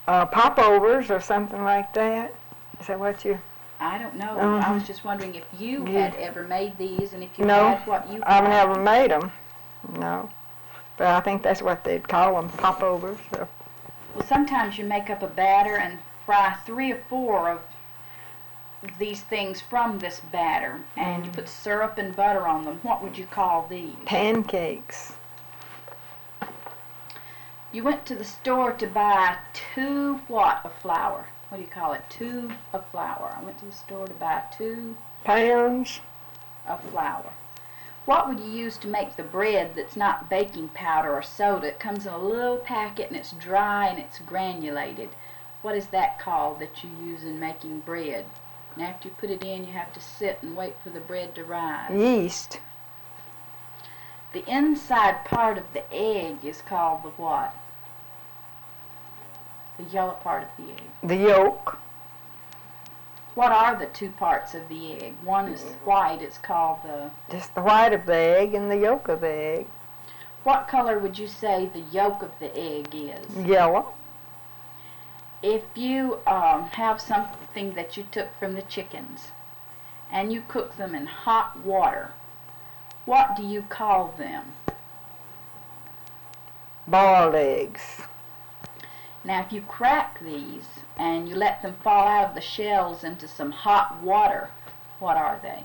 Popovers or something like that. Is that what you? I don't know. Uh-huh. I was just wondering if you had ever made these, and if you No, had, what you I've called never them. made them. No, but I think that's what they'd call them, popovers. So. Well, sometimes you make up a batter and fry 3 or 4 of these things from this batter, and you put syrup and butter on them. What would you call these? Pancakes. You went to the store to buy 2 what of flour? What do you call it? 2 of flour. I went to the store to buy 2 pounds of flour. What would you use to make the bread that's not baking powder or soda? It comes in a little packet and it's dry and it's granulated. What is that called that you use in making bread? And after you put it in, you have to sit and wait for the bread to rise. Yeast. The inside part of the egg is called the what? The yellow part of the egg. The yolk. What are the 2 parts of the egg? One is white, it's called the... Just the white of the egg and the yolk of the egg. What color would you say the yolk of the egg is? Yellow. If you have something that you took from the chickens and you cook them in hot water, what do you call them? Boiled eggs. Now if you crack these and you let them fall out of the shells into some hot water, what are they?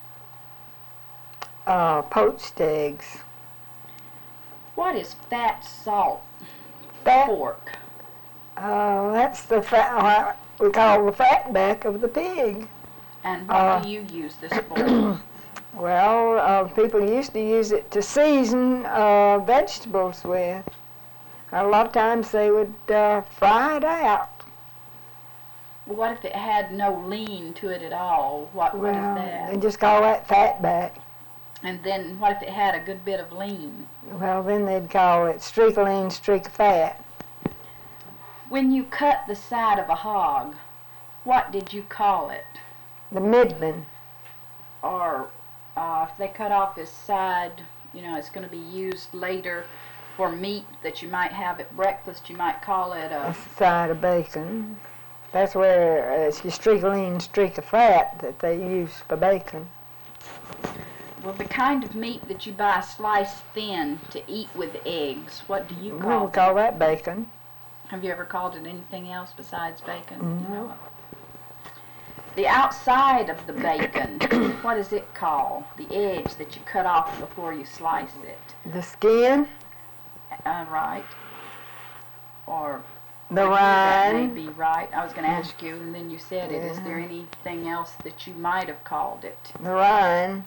Poached eggs. What is fat salt Fat. pork? That's the fat, what we call the fat back of the pig. And what do you use this for? Well, people used to use it to season vegetables with. A lot of times they would fry it out. Well, what if it had no lean to it at all? What is that? They just call that fat back. And then what if it had a good bit of lean? Well, then they'd call it streak of lean, streak of fat. When you cut the side of a hog, what did you call it? The midland. Or if they cut off his side, you know, it's going to be used later for meat that you might have at breakfast, you might call it a side of bacon. That's where it's your streak of lean, streak of fat that they use for bacon. Well, the kind of meat that you buy sliced thin to eat with eggs, what do you call it? We call that bacon. Have you ever called it anything else besides bacon? No. You know, the outside of the bacon, what is it called? The edge that you cut off before you slice it. The skin. Right. Or the rind. That may be right. I was going to ask you, and then you said it. Is there anything else that you might have called it? The rind.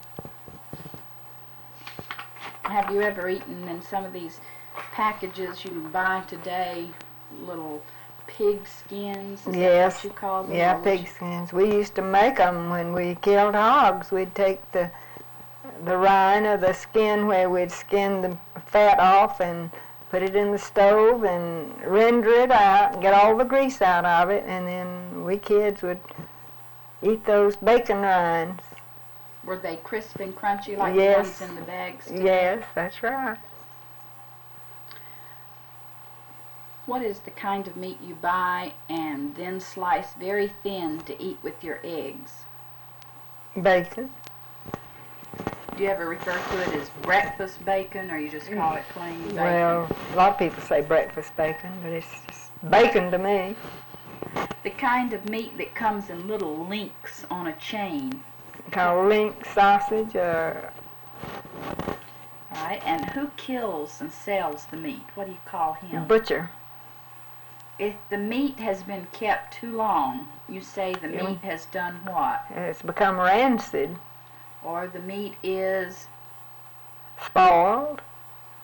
Have you ever eaten in some of these packages you can buy today, little pig skins? Is that what you call them? Yeah, pig skins. We used to make them when we killed hogs. We'd take the rind of the skin where we'd skin the fat off and put it in the stove and render it out and get all the grease out of it, and then we kids would eat those bacon rinds. Were they crisp and crunchy like the ones in the bags today? Yes, that's right. What is the kind of meat you buy and then slice very thin to eat with your eggs? Bacon. Do you ever refer to it as breakfast bacon, or you just call it plain bacon? Well, a lot of people say breakfast bacon, but it's just bacon to me. The kind of meat that comes in little links on a chain. Called link sausage or... Right, and who kills and sells the meat? What do you call him? Butcher. If the meat has been kept too long, you say the meat has done what? It's become rancid. Or the meat is... spoiled.